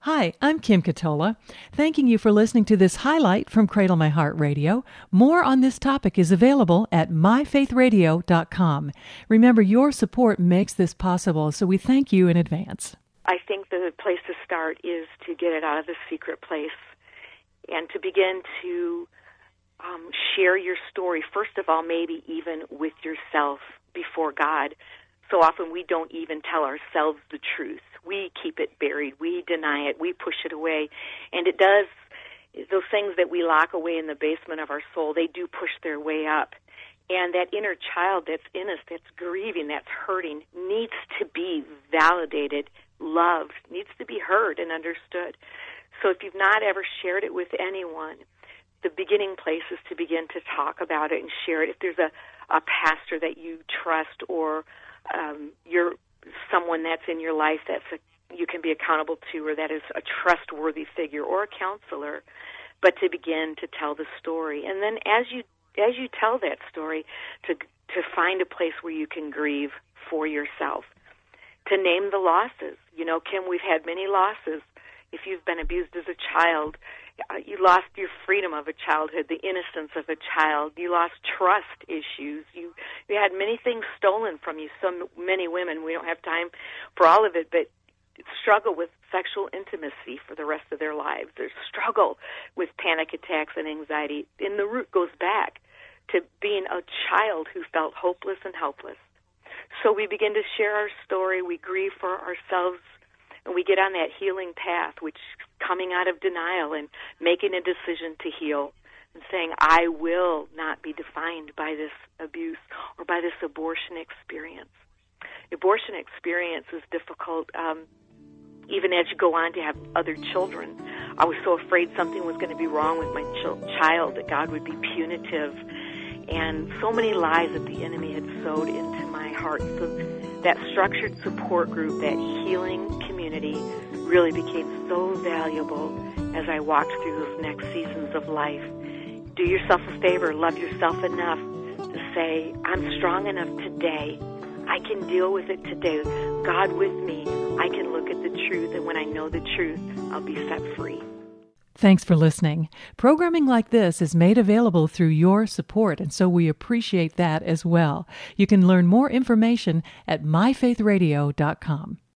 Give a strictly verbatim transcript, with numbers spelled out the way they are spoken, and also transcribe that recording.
Hi, I'm Kim Catola, thanking you for listening to this highlight from Cradle My Heart Radio. More on this topic is available at my faith radio dot com. Remember, your support makes this possible, so we thank you in advance. I think the place to start is to get it out of the secret place and to begin to um, share your story, first of all, maybe even with yourself before God. So often we don't even tell ourselves the truth. We keep it buried. We deny it. We push it away. And it does, those things that we lock away in the basement of our soul, they do push their way up. And that inner child that's in us, that's grieving, that's hurting, needs to be validated, loved, needs to be heard and understood. So if you've not ever shared it with anyone, the beginning place is to begin to talk about it and share it. If there's a, a pastor that you trust or um, you're someone that's in your life that's a, you can be accountable to, or that is a trustworthy figure or a counselor, but to begin to tell the story. And then as you as you tell that story, to to find a place where you can grieve for yourself, to name the losses. You know, Kim, we've had many losses. If you've been abused as a child, uh, you lost your freedom of a childhood, the innocence of a child. You lost trust issues. You you had many things stolen from you. So many women, we don't have time for all of it, but struggle with sexual intimacy for the rest of their lives. They struggle with panic attacks and anxiety. And the root goes back to being a child who felt hopeless and helpless. So we begin to share our story. We grieve for ourselves. And we get on that healing path, which coming out of denial and making a decision to heal and saying, I will not be defined by this abuse or by this abortion experience. Abortion experience is difficult, um, even as you go on to have other children. I was so afraid something was going to be wrong with my ch- child, that God would be punitive. And so many lies that the enemy had sowed into my heart. So that structured support group, that healing community, really became so valuable as I walked through those next seasons of life. Do yourself a favor, love yourself enough to say, I'm strong enough today. I can deal with it today. God with me, I can look at the truth, and when I know the truth, I'll be set free. Thanks for listening. Programming like this is made available through your support, and so we appreciate that as well. You can learn more information at my faith radio dot com.